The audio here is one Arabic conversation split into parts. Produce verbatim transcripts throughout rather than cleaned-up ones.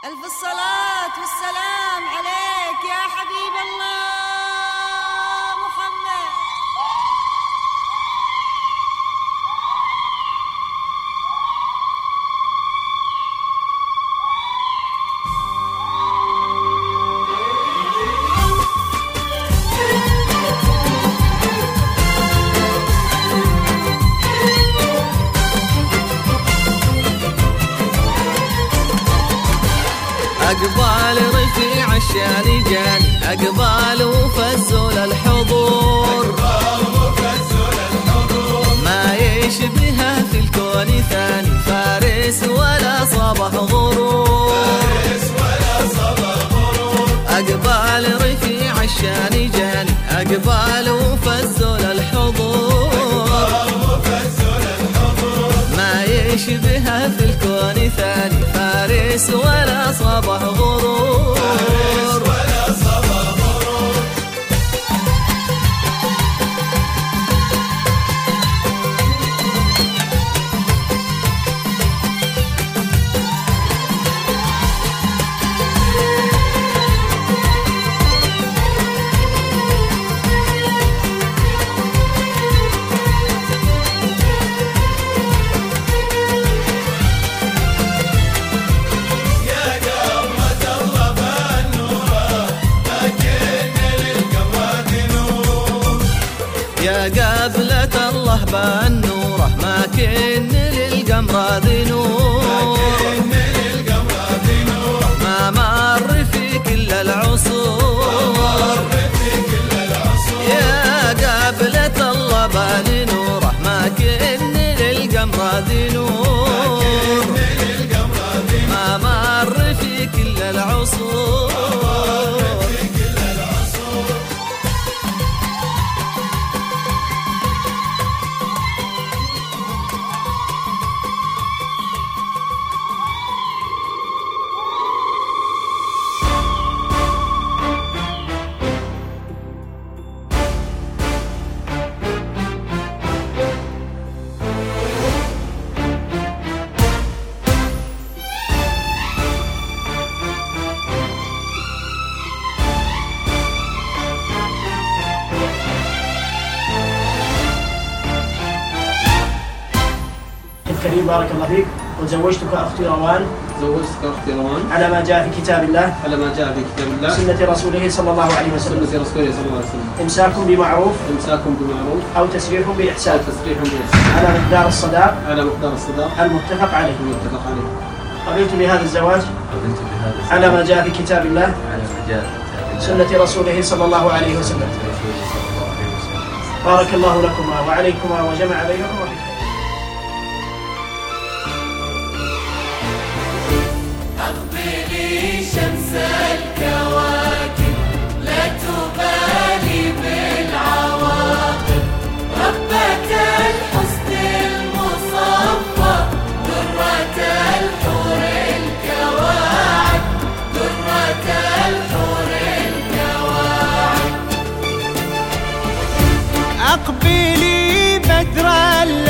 ألف الصلاة والسلام عليك يا حبيب الله محمد. أقبال رفيع الشان جاني، أقبال وفزل الحضور، ما يشبهها في الكون ثاني، فارس ولا صبح غرور. أقبال رفيع الشان جاني، أقبال وفزل الحضور، ما يشبهها في الكون ثاني، فارس ولا صبح غرور. يا قبلة الله بالنوره، ما كن للقمر ذي نور، ما مر في كل العصور. يا قبلة الله بالنوره، ما كن للقمر ذي نور، ما مر في كل العصور. الكريم بارك الله فيك. وزوجتك أختي روان زوجتك أختي روان على ما جاء في كتاب الله على ما جاء في كتاب الله سنة رسوله صلى الله عليه وسلم. سنة رسوله صلى الله عليه وسلم. إمساك بمعروف إمساك بمعروف أو تسريح بإحسان أو تسريح بإحسان على مقدار الصداق على مقدار الصداق المتفق عليه. المتفق عليه. قبلت بهذا الزواج قبلت بهذا الزواج على ما جاء في كتاب الله على ما جاء في كتاب الله سنة رسوله صلى الله عليه وسلم. بارك الله لكما وعليكما وجمع بينكما في خير. أقبلي شمس الكواكب، لا تبالي بالعواقب، ربة الحسن المصفى، درة الحور الكواعب، درة الحور الكواعب. أقبلي بدر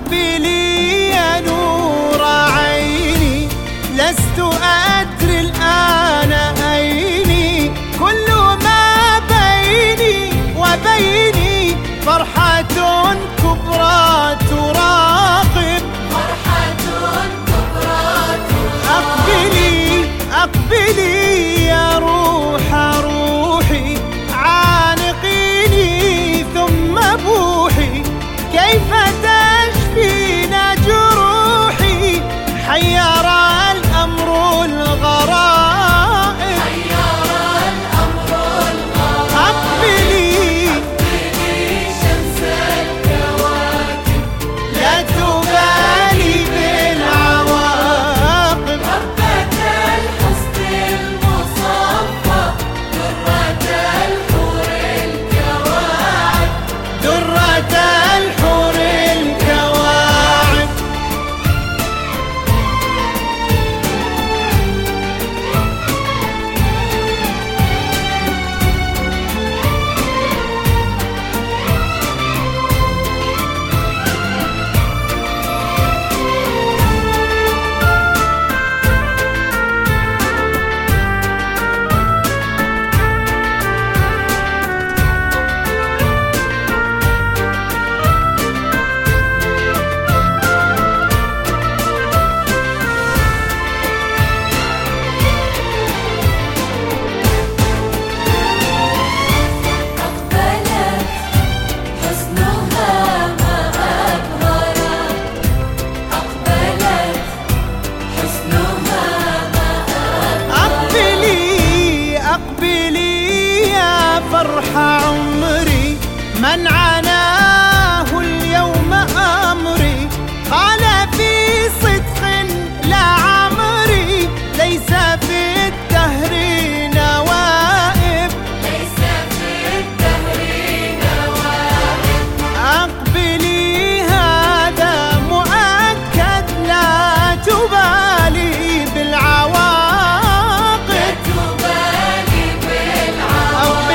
أقبلي يا نور عيني، لست أدري الآن أيني، كل ما بيني وبيني فرحة كبرى تراقب، فرحة كبرى تراقب. أقبلي أقبلي يا روح روحي، عانقيني ثم بوحي، كيف تشفينا جروحي، حير الأمر الغرائب، حير الأمر الغرائب. أقبلي أقبلي شمس الكواكب، لا تبالي بالعواقب، ربة الحسن المصفى، درة الحور الكواعب، درة الحور الكواعب. فرح عمري من عناه اليوم أمري، قال في صدق لا عمري، ليس في الدهر نوائب، ليس في الدهر نوائب. أقبلي هذا مؤكد، لا تبالي بالعواقب، لا تبالي بالعواقب.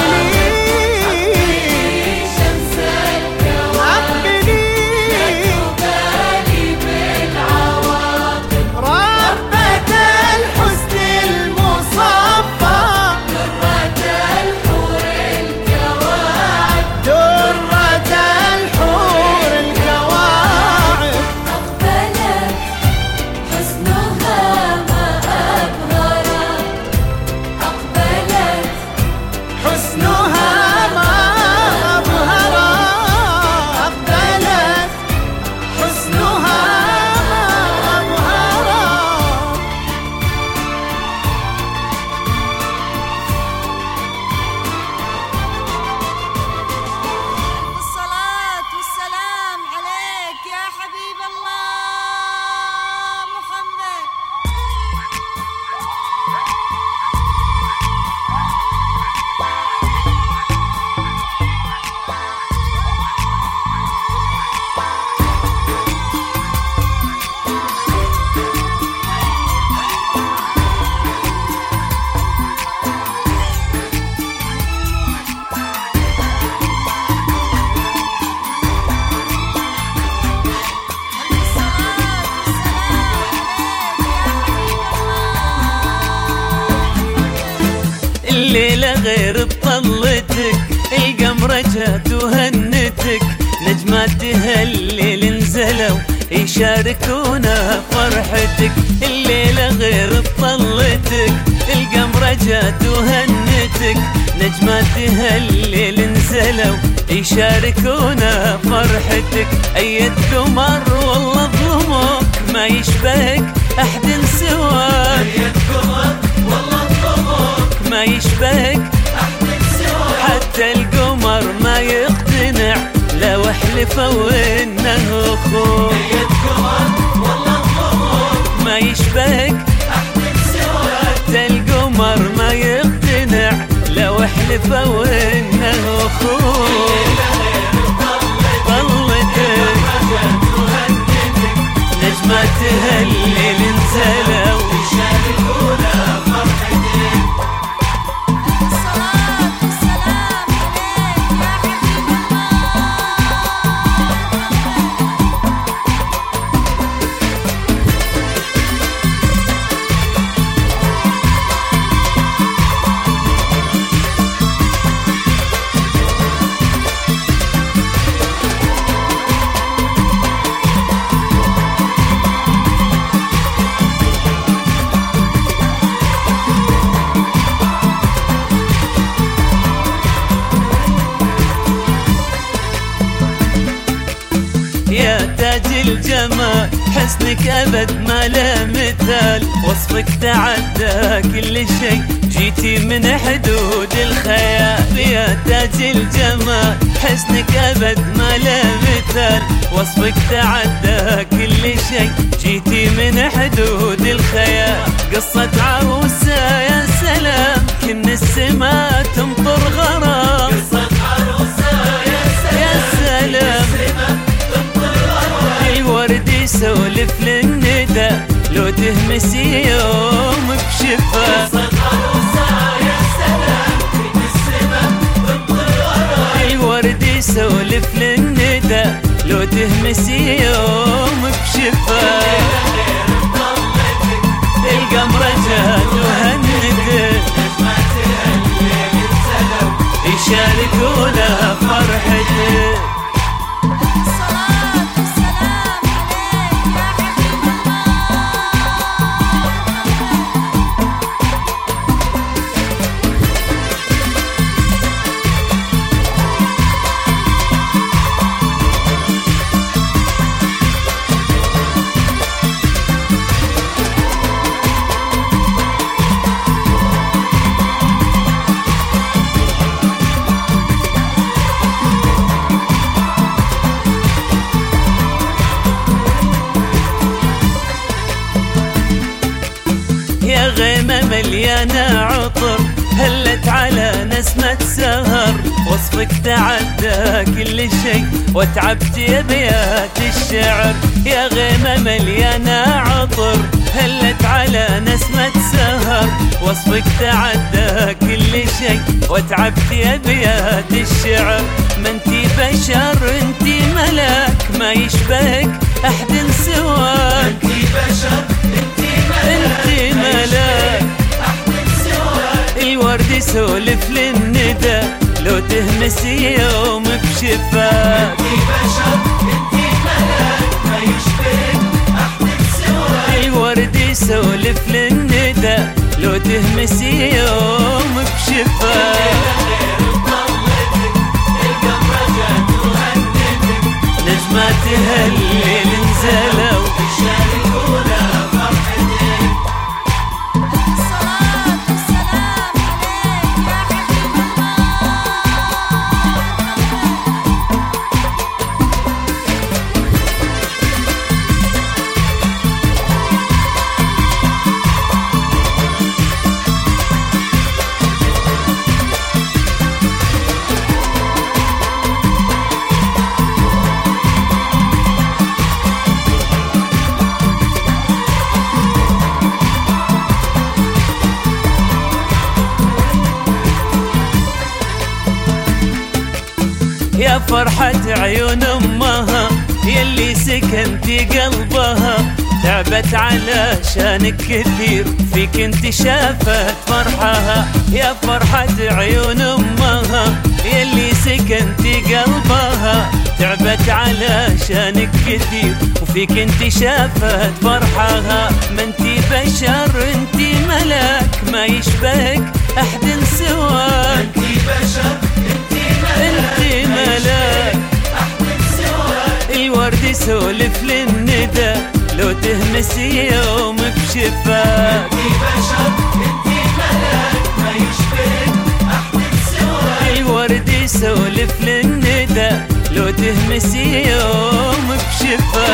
الليلة غير بطلتك، القمرة جات وهنتك، نجماتها الليل نزلوا يشاركونا فرحتك. الليلة غير بطلتك، القمرة جات وهنتك، نجماتها الليل نزلوا يشاركونا فرحتك. أيد قمر والله ظلمك، ما يشبهك أحد سواك، أيد قمر والله ظلمك، ما يشبهك أحد سواك. حتى القمر ما يقتنع لو حلفوا إنه أخوك، أيد قمر والله ظلمك، ما يشبهك أحد سواك. حتى القمر ما يقتنع لو حلفوا إنه أخوك. طلتك نجماتها الليل نزلوا يشاركونا فرحتك. الصلاة والسلام عليك يا حبيب الله. تاج الجمال، حسنك أبد ما له مثال، وصفك تعدى كل شيء، جيتي من حدود الخيال. يا تاج الجمال، حسنك أبد ما له مثال، وصفك تعدى كل شيء، جيتي من حدود الخيال. قصة عروسة يا سلام، كن السما تمطر غرام. قصة عروسة يا سلام، يا سلام تمطر غرام. الورد يسولف للندى لو تهمسي يوم بشفا. قصة عروسة يا سلام، كن السما تمطر غرام. الورد يسولف للندى لو تهمسي يوم بشفا. القمرة جات وهندت، يشاركونا فرحتك. الصلاة والسلام عليك يا حبيب يا غيمة مليانة عطر، هلت على نسمة سهر، وصفك تعدى كل شيء، وتعبت أبيات الشعر. يا غيمة مليانة عطر، هلت على نسمة سهر، وصفك تعدى كل شيء، وتعبت أبيات الشعر. ما انتي بشر انتي ملاك، ما يشبهك أحد سواك. انتي بشر انتي انتي ملاك، الورد يسولف للندى لو تهمسي يوم بشفاك. انتي بشر انتي ملاك، ما يشبهك أحد سواك. الورد يسولف للندى لو تهمسي يوم بشفاك. القمرة جات وهندتك، نجماتها الليل نزلوا، يشاركونا فرحتك. الصلاة والسلام عليك يا حبيب يا فرحة عيون أمها، يلي سكنتي قلبها، تعبت علشانك كثير، فيك انت شافت فرحها. يا فرحة عيون أمها، يلي سكنتي قلبها، تعبت علشانك كثير، وفيك انت شافت فرحها. ما انتي بشر انتي ملاك، ما يشبهك أحد سواك. انتي بشر انتي انتي ملاك، الورد يسولف للندى لو تهمسي يوم بشفاك. انتي بشر انتي ملاك، ما يشبهك أحد سواك. الورد يسولف للندى لو تهمسي يوم بشفاك.